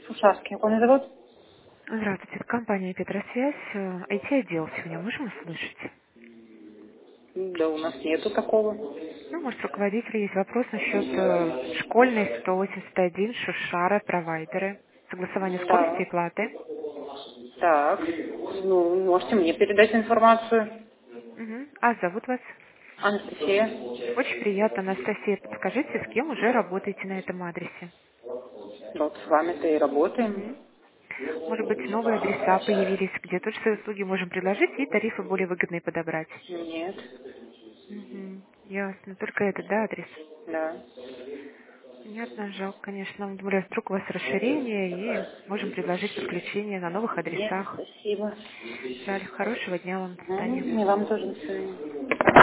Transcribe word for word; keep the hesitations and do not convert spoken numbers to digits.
Ушарский, как он зовут? Здравствуйте, это компания Петросвязь. Э, ай ти-отдел сегодня можем услышать? Да у нас нету такого. Ну, может, руководителя есть вопрос насчет э, школьной сто восемьдесят один Шушара провайдеры. Согласование скорости Да. и платы. Так. Ну, можете мне передать информацию. Мгм. А зовут вас? Анастасия. Очень приятно, Анастасия. Подскажите, с кем уже работаете на этом адресе? Вот с вами-то и Мгм. работаем. Может быть, новые адреса появились, где тоже свои услуги можем предложить и тарифы более выгодные подобрать. Нет. Мгм. Ясно. Только этот, да, адрес? Да. Понятно, жалко, конечно. Тем более, вдруг у вас расширение, и можем предложить подключение на новых Нет, адресах. спасибо. Жаль. Хорошего дня вам. До свидания. Мгм. И вам тоже до свидания.